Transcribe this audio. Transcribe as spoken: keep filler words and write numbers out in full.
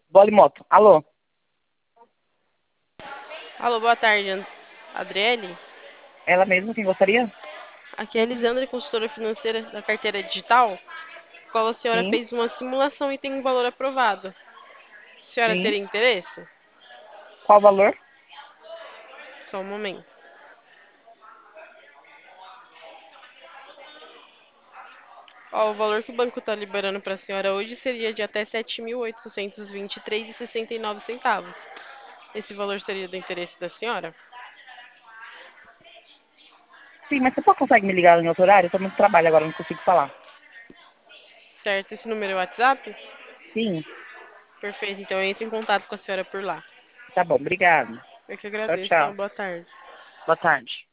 Bola e moto. Alô? Alô, boa tarde, An- Adriele. Ela mesma quem gostaria? Aqui é a Elisandra, consultora financeira da carteira digital, qual a senhora Sim, fez uma simulação e tem um valor aprovado. A senhora sim. teria interesse? Qual o valor? Só um momento. Ó, o valor que o banco está liberando para a senhora hoje seria de até sete mil oitocentos e vinte e três reais e sessenta e nove centavos. Esse valor seria do interesse da senhora? Sim, mas você só consegue me ligar em outro horário? Eu tô muito trabalho agora, não consigo falar. Certo, esse número é o WhatsApp? Sim, Perfeito, então eu entro em contato com a senhora por lá. tá bom, obrigado. Eu que Tchau, agradeço, tenha uma tchau. boa tarde. Boa tarde.